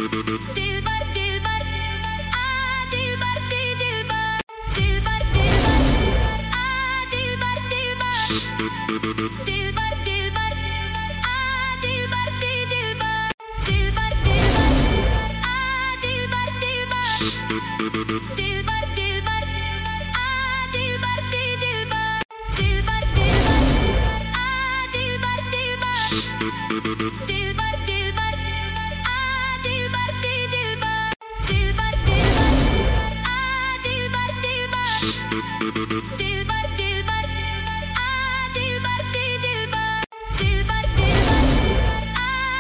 दिलबर दिलबर आ दिलबर दिलबर दिलबर दिलबर आ दिलबर दिलबर दिलबर दिलबर आ दिलबर दिलबर दिलबर दिलबर आ दिलबर दिलबर दिलबर दिलबर आ दिलबर दिलबर दिलबर दिलबर आ दिलबर दिलबर दिलबर दिलबर आ दिलबर दिलबर दिलबर दिलबर आ दिलबर दिलबर दिलबर